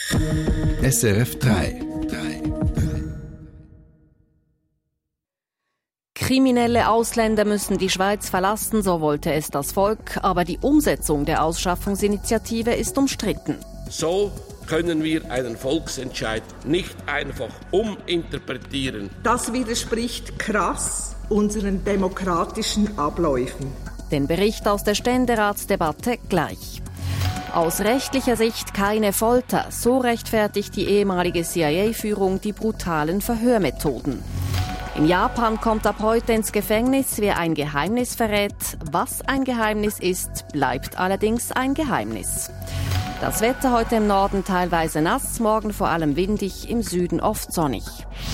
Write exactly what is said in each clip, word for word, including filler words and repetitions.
S R F drei. Kriminelle Ausländer müssen die Schweiz verlassen, so wollte es das Volk, aber die Umsetzung der Ausschaffungsinitiative ist umstritten. So können wir einen Volksentscheid nicht einfach uminterpretieren. Das widerspricht krass unseren demokratischen Abläufen. Den Bericht aus der Ständeratsdebatte gleich. Aus rechtlicher Sicht keine Folter, so rechtfertigt die ehemalige C I A-Führung die brutalen Verhörmethoden. In Japan kommt ab heute ins Gefängnis, wer ein Geheimnis verrät. Was ein Geheimnis ist, bleibt allerdings ein Geheimnis. Das Wetter heute im Norden teilweise nass, morgen vor allem windig, im Süden oft sonnig.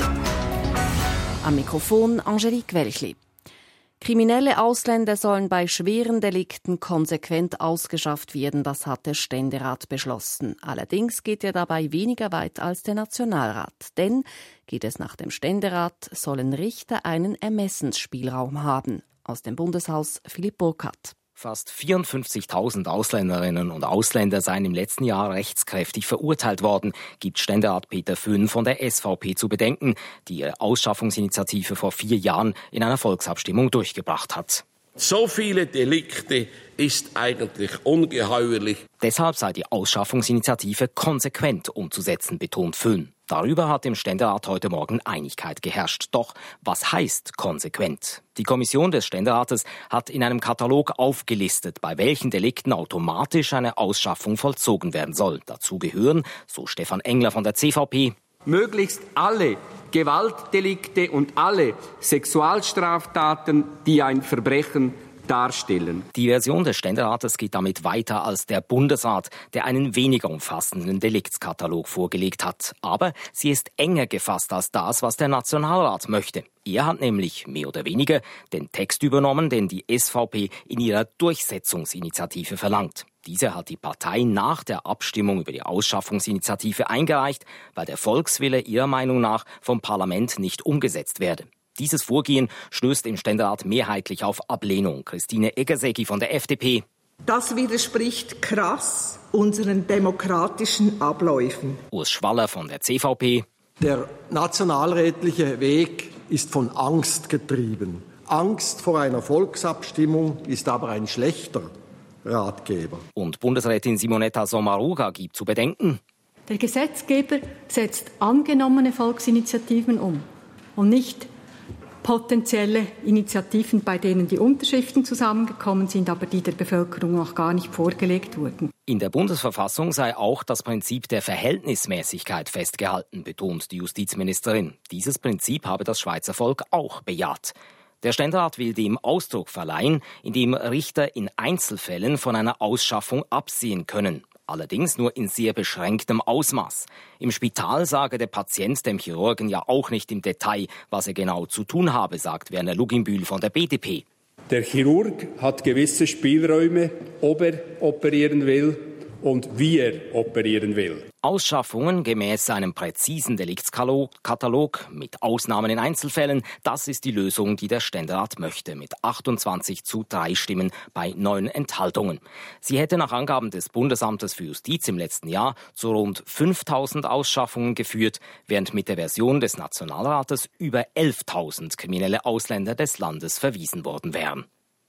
Am Mikrofon Angelique Welchli. Kriminelle Ausländer sollen bei schweren Delikten konsequent ausgeschafft werden, das hat der Ständerat beschlossen. Allerdings geht er dabei weniger weit als der Nationalrat. Denn, geht es nach dem Ständerat, sollen Richter einen Ermessensspielraum haben. Aus dem Bundeshaus Philipp Burkhardt. Fast vierundfünfzigtausend Ausländerinnen und Ausländer seien im letzten Jahr rechtskräftig verurteilt worden, gibt Ständerat Peter Föhn von der S V P zu bedenken, die ihre Ausschaffungsinitiative vor vier Jahren in einer Volksabstimmung durchgebracht hat. So viele Delikte ist eigentlich ungeheuerlich. Deshalb sei die Ausschaffungsinitiative konsequent umzusetzen, betont Föhn. Darüber hat im Ständerat heute Morgen Einigkeit geherrscht. Doch was heißt konsequent? Die Kommission des Ständerates hat in einem Katalog aufgelistet, bei welchen Delikten automatisch eine Ausschaffung vollzogen werden soll. Dazu gehören, so Stefan Engler von der C V P, möglichst alle Gewaltdelikte und alle Sexualstraftaten, die ein Verbrechen darstellen. Die Version des Ständerates geht damit weiter als der Bundesrat, der einen weniger umfassenden Deliktskatalog vorgelegt hat. Aber sie ist enger gefasst als das, was der Nationalrat möchte. Er hat nämlich mehr oder weniger den Text übernommen, den die S V P in ihrer Durchsetzungsinitiative verlangt. Diese hat die Partei nach der Abstimmung über die Ausschaffungsinitiative eingereicht, weil der Volkswille ihrer Meinung nach vom Parlament nicht umgesetzt werde. Dieses Vorgehen stößt im Ständerat mehrheitlich auf Ablehnung. Christine Eggerseggi von der F D P. Das widerspricht krass unseren demokratischen Abläufen. Urs Schwaller von der C V P. Der nationalrätliche Weg ist von Angst getrieben. Angst vor einer Volksabstimmung ist aber ein schlechter Ratgeber. Und Bundesrätin Simonetta Sommaruga gibt zu bedenken: Der Gesetzgeber setzt angenommene Volksinitiativen um und nicht potenzielle Initiativen, bei denen die Unterschriften zusammengekommen sind, aber die der Bevölkerung noch gar nicht vorgelegt wurden. In der Bundesverfassung sei auch das Prinzip der Verhältnismäßigkeit festgehalten, betont die Justizministerin. Dieses Prinzip habe das Schweizer Volk auch bejaht. Der Ständerat will dem Ausdruck verleihen, indem Richter in Einzelfällen von einer Ausschaffung absehen können. Allerdings nur in sehr beschränktem Ausmaß. Im Spital sage der Patient dem Chirurgen ja auch nicht im Detail, was er genau zu tun habe, sagt Werner Luginbühl von der B D P. Der Chirurg hat gewisse Spielräume, ob er operieren will und wie er operieren will. Ausschaffungen gemäß einem präzisen Deliktskatalog mit Ausnahmen in Einzelfällen, das ist die Lösung, die der Ständerat möchte, mit achtundzwanzig zu drei Stimmen bei neun Enthaltungen. Sie hätte nach Angaben des Bundesamtes für Justiz im letzten Jahr zu rund fünftausend Ausschaffungen geführt, während mit der Version des Nationalrates über elftausend kriminelle Ausländer des Landes verwiesen worden wären.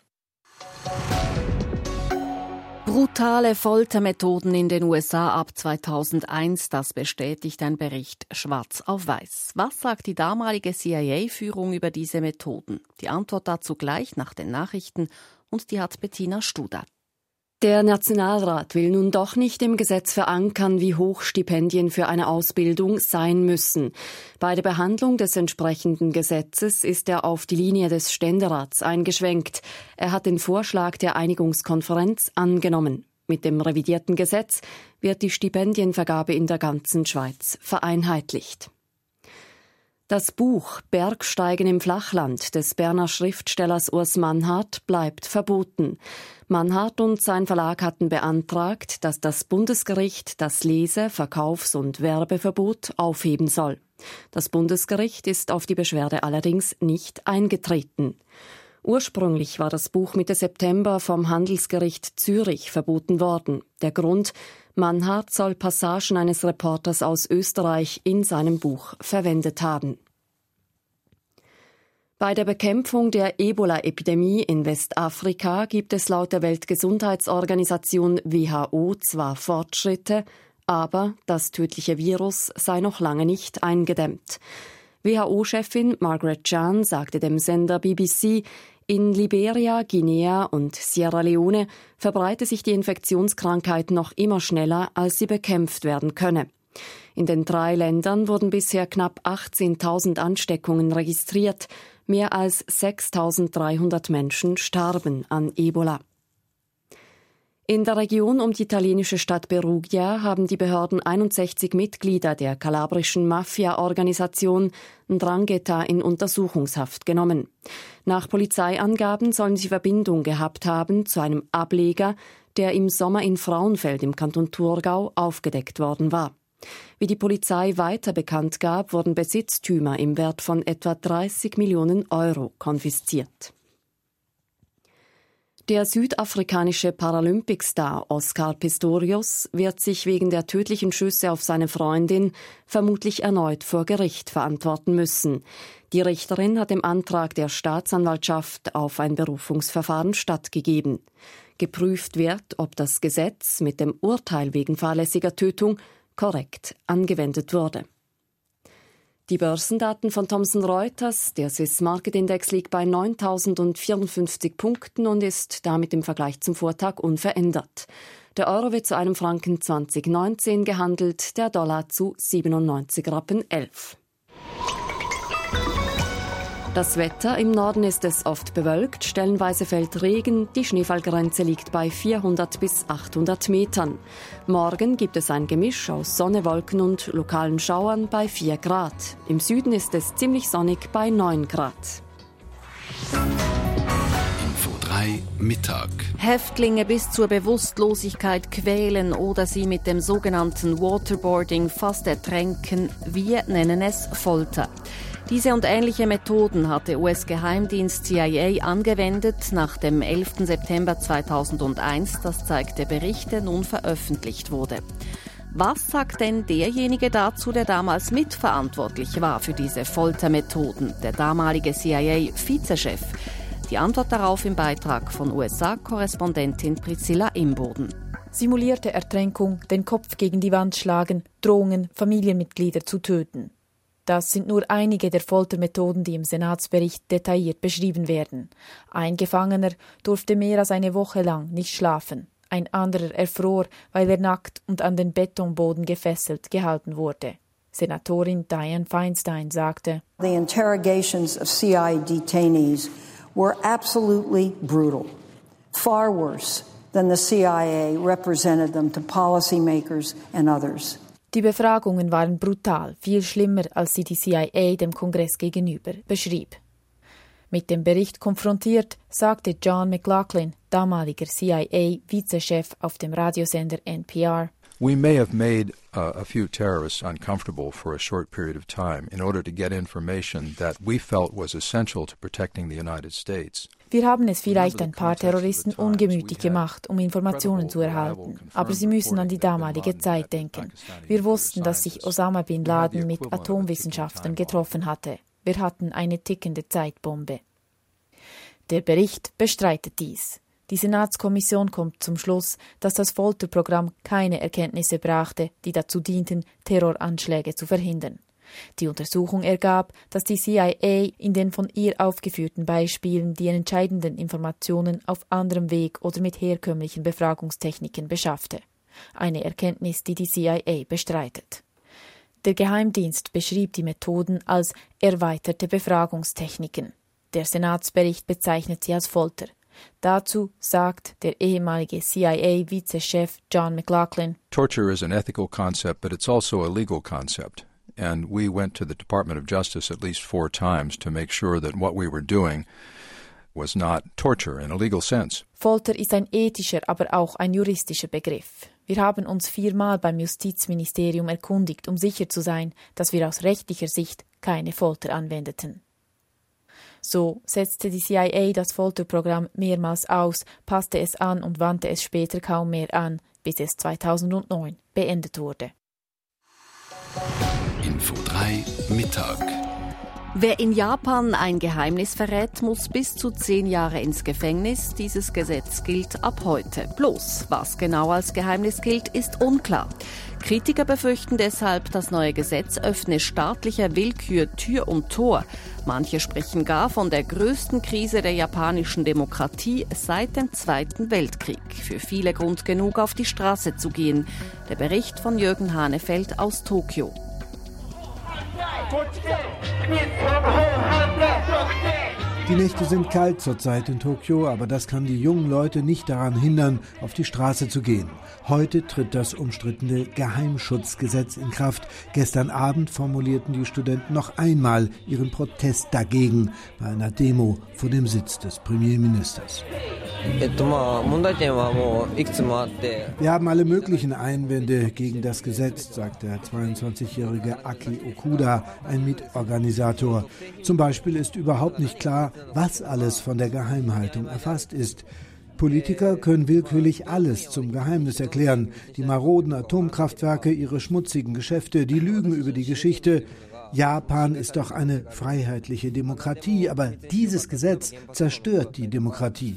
Brutale Foltermethoden in den U S A ab zweitausendeins, das bestätigt ein Bericht schwarz auf weiß. Was sagt die damalige C I A-Führung über diese Methoden? Die Antwort dazu gleich nach den Nachrichten und die hat Bettina Studer. Der Nationalrat will nun doch nicht im Gesetz verankern, wie hoch Stipendien für eine Ausbildung sein müssen. Bei der Behandlung des entsprechenden Gesetzes ist er auf die Linie des Ständerats eingeschwenkt. Er hat den Vorschlag der Einigungskonferenz angenommen. Mit dem revidierten Gesetz wird die Stipendienvergabe in der ganzen Schweiz vereinheitlicht. Das Buch »Bergsteigen im Flachland« des Berner Schriftstellers Urs Mannhardt bleibt verboten. Mannhardt und sein Verlag hatten beantragt, dass das Bundesgericht das Lese-, Verkaufs- und Werbeverbot aufheben soll. Das Bundesgericht ist auf die Beschwerde allerdings nicht eingetreten. Ursprünglich war das Buch Mitte September vom Handelsgericht Zürich verboten worden. Der Grund: Mannhardt soll Passagen eines Reporters aus Österreich in seinem Buch verwendet haben. Bei der Bekämpfung der Ebola-Epidemie in Westafrika gibt es laut der Weltgesundheitsorganisation W H O zwar Fortschritte, aber das tödliche Virus sei noch lange nicht eingedämmt. W H O-Chefin Margaret Chan sagte dem Sender B B C, in Liberia, Guinea und Sierra Leone verbreite sich die Infektionskrankheit noch immer schneller, als sie bekämpft werden könne. In den drei Ländern wurden bisher knapp achtzehntausend Ansteckungen registriert. Mehr als sechstausenddreihundert Menschen starben an Ebola. In der Region um die italienische Stadt Perugia haben die Behörden einundsechzig Mitglieder der kalabrischen Mafia-Organisation Ndrangheta in Untersuchungshaft genommen. Nach Polizeiangaben sollen sie Verbindung gehabt haben zu einem Ableger, der im Sommer in Frauenfeld im Kanton Thurgau aufgedeckt worden war. Wie die Polizei weiter bekannt gab, wurden Besitztümer im Wert von etwa dreißig Millionen Euro konfisziert. Der südafrikanische Paralympicstar Oscar Pistorius wird sich wegen der tödlichen Schüsse auf seine Freundin vermutlich erneut vor Gericht verantworten müssen. Die Richterin hat dem Antrag der Staatsanwaltschaft auf ein Berufungsverfahren stattgegeben. Geprüft wird, ob das Gesetz mit dem Urteil wegen fahrlässiger Tötung korrekt angewendet wurde. Die Börsendaten von Thomson Reuters, der Swiss Market Index liegt bei neuntausendvierundfünfzig Punkten und ist damit im Vergleich zum Vortag unverändert. Der Euro wird zu einem Franken zwanzig neunzehn gehandelt, der Dollar zu siebenundneunzig Rappen elf. Das Wetter: Im Norden ist es oft bewölkt, stellenweise fällt Regen, die Schneefallgrenze liegt bei vierhundert bis achthundert Metern. Morgen gibt es ein Gemisch aus Sonne, Wolken und lokalen Schauern bei vier Grad. Im Süden ist es ziemlich sonnig bei neun Grad. Info drei Mittag. Häftlinge bis zur Bewusstlosigkeit quälen oder sie mit dem sogenannten Waterboarding fast ertränken. Wir nennen es Folter. Diese und ähnliche Methoden hat der U S-Geheimdienst C I A angewendet nach dem elften September zweitausendeins, das zeigt der Bericht, der nun veröffentlicht wurde. Was sagt denn derjenige dazu, der damals mitverantwortlich war für diese Foltermethoden, der damalige C I A-Vizechef? Die Antwort darauf im Beitrag von U S A-Korrespondentin Priscilla Imboden. Simulierte Ertränkung, den Kopf gegen die Wand schlagen, Drohungen, Familienmitglieder zu töten. Das sind nur einige der Foltermethoden, die im Senatsbericht detailliert beschrieben werden. Ein Gefangener durfte mehr als eine Woche lang nicht schlafen. Ein anderer erfror, weil er nackt und an den Betonboden gefesselt gehalten wurde. Senatorin Dianne Feinstein sagte: The interrogations of C I A detainees were absolutely brutal, far worse than the C I A represented them to policymakers and others. Die Befragungen waren brutal, viel schlimmer, als sie die C I A dem Kongress gegenüber beschrieb. Mit dem Bericht konfrontiert, sagte John McLaughlin, damaliger C I A-Vizechef auf dem Radiosender N P R: We may have made uh, a few terrorists uncomfortable for a short period of time in order to get information that we felt was essential to protecting the United States. Wir haben es vielleicht ein paar Terroristen ungemütlich gemacht, um Informationen zu erhalten. Aber Sie müssen an die damalige Zeit denken. Wir wussten, dass sich Osama bin Laden mit Atomwissenschaftlern getroffen hatte. Wir hatten eine tickende Zeitbombe. Der Bericht bestreitet dies. Die Senatskommission kommt zum Schluss, dass das Folterprogramm keine Erkenntnisse brachte, die dazu dienten, Terroranschläge zu verhindern. Die Untersuchung ergab, dass die C I A in den von ihr aufgeführten Beispielen die entscheidenden Informationen auf anderem Weg oder mit herkömmlichen Befragungstechniken beschaffte. Eine Erkenntnis, die die C I A bestreitet. Der Geheimdienst beschrieb die Methoden als erweiterte Befragungstechniken. Der Senatsbericht bezeichnet sie als Folter. Dazu sagt der ehemalige C I A-Vizechef John McLaughlin: Torture is an ethical concept, but it's also a legal concept. And we went to the Department of Justice at least four times to make sure that what we were doing was not torture in a legal sense. Folter ist ein ethischer, aber auch ein juristischer Begriff. Wir haben uns viermal beim Justizministerium erkundigt, um sicher zu sein, dass wir aus rechtlicher Sicht keine Folter anwendeten. So setzte die C I A das Folterprogramm mehrmals aus, passte es an und wandte es später kaum mehr an, bis es zweitausendneun beendet wurde. Info drei Mittag. Wer in Japan ein Geheimnis verrät, muss bis zu zehn Jahre ins Gefängnis. Dieses Gesetz gilt ab heute. Bloß, was genau als Geheimnis gilt, ist unklar. Kritiker befürchten deshalb, das neue Gesetz öffne staatlicher Willkür Tür und Tor. Manche sprechen gar von der größten Krise der japanischen Demokratie seit dem Zweiten Weltkrieg. Für viele Grund genug, auf die Straße zu gehen. Der Bericht von Jürgen Hanefeld aus Tokio. Die Nächte sind kalt zurzeit in Tokio, aber das kann die jungen Leute nicht daran hindern, auf die Straße zu gehen. Heute tritt das umstrittene Geheimschutzgesetz in Kraft. Gestern Abend formulierten die Studenten noch einmal ihren Protest dagegen bei einer Demo vor dem Sitz des Premierministers. Wir haben alle möglichen Einwände gegen das Gesetz, sagt der zweiundzwanzigjährige Aki Okuda, ein Mitorganisator. Zum Beispiel ist überhaupt nicht klar, was alles von der Geheimhaltung erfasst ist. Politiker können willkürlich alles zum Geheimnis erklären. Die maroden Atomkraftwerke, ihre schmutzigen Geschäfte, die Lügen über die Geschichte. Japan ist doch eine freiheitliche Demokratie, aber dieses Gesetz zerstört die Demokratie.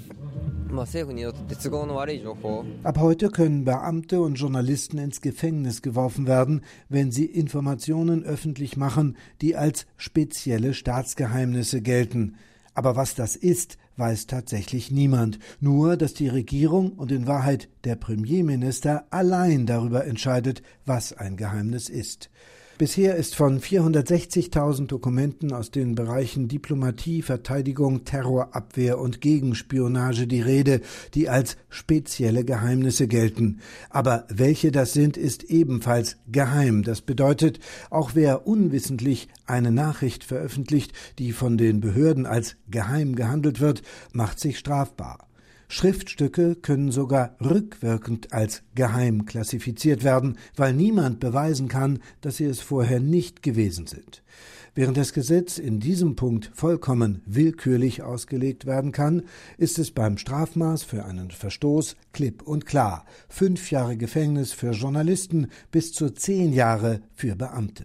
Ab heute können Beamte und Journalisten ins Gefängnis geworfen werden, wenn sie Informationen öffentlich machen, die als spezielle Staatsgeheimnisse gelten. Aber was das ist, weiß tatsächlich niemand. Nur, dass die Regierung und in Wahrheit der Premierminister allein darüber entscheidet, was ein Geheimnis ist. Bisher ist von vierhundertsechzigtausend Dokumenten aus den Bereichen Diplomatie, Verteidigung, Terrorabwehr und Gegenspionage die Rede, die als spezielle Geheimnisse gelten. Aber welche das sind, ist ebenfalls geheim. Das bedeutet, auch wer unwissentlich eine Nachricht veröffentlicht, die von den Behörden als geheim gehandelt wird, macht sich strafbar. Schriftstücke können sogar rückwirkend als geheim klassifiziert werden, weil niemand beweisen kann, dass sie es vorher nicht gewesen sind. Während das Gesetz in diesem Punkt vollkommen willkürlich ausgelegt werden kann, ist es beim Strafmaß für einen Verstoß klipp und klar. Fünf Jahre Gefängnis für Journalisten, bis zu zehn Jahre für Beamte.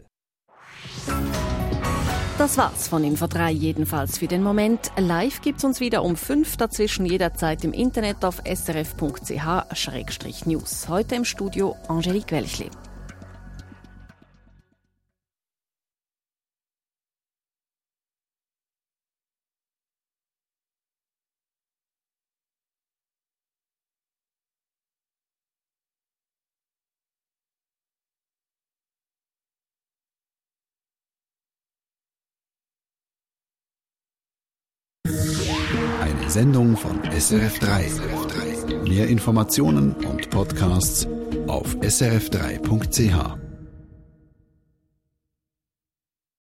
Das war's von Info drei, jedenfalls für den Moment. Live gibt's uns wieder um fünf, dazwischen jederzeit im Internet auf s r f punkt c h schrägstrich news. Heute im Studio Angelique Welchli. Eine Sendung von S R F drei. Mehr Informationen und Podcasts auf s r f drei punkt c h.